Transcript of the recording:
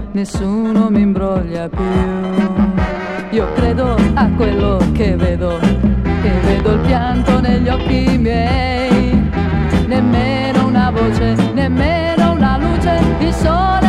nessuno mi imbroglia più. Io credo a quello che vedo, e vedo il pianto negli occhi miei. Nemmeno una voce, nemmeno una luce, il sole